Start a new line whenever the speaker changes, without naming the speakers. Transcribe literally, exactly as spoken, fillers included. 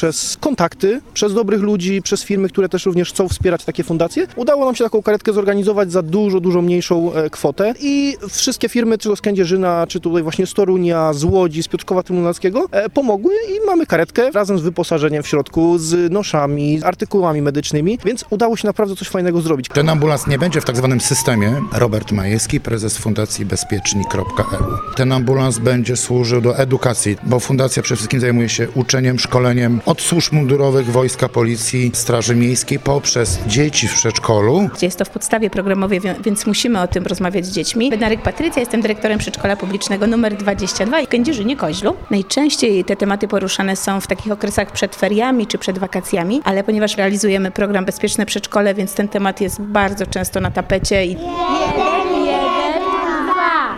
przez kontakty, przez dobrych ludzi, przez firmy, które też również chcą wspierać takie fundacje, udało nam się taką karetkę zorganizować za dużo, dużo mniejszą kwotę i wszystkie firmy, czy to z Kędzierzyna, czy tutaj właśnie z Torunia, z Łodzi, z Piotrkowa Trybunalskiego pomogły i mamy karetkę razem z wyposażeniem w środku, z noszami, z artykułami medycznymi, więc udało się naprawdę coś fajnego zrobić.
Ten ambulans nie będzie w tak zwanym systemie. Robert Majewski, prezes Fundacji Bezpieczni kropka e u. Ten ambulans będzie służył do edukacji, bo fundacja przede wszystkim zajmuje się uczeniem, szkoleniem od służb mundurowych, wojska, policji, straży miejskiej, poprzez dzieci w przedszkolu.
Jest to w podstawie programowej, więc musimy o tym rozmawiać z dziećmi. Bednarek Patrycja, jestem dyrektorem przedszkola publicznego numer dwadzieścia dwa w Kędzierzynie-Koźlu. Najczęściej te tematy poruszane są w takich okresach przed feriami czy przed wakacjami, ale ponieważ realizujemy program Bezpieczne Przedszkole, więc ten temat jest bardzo często na tapecie. I...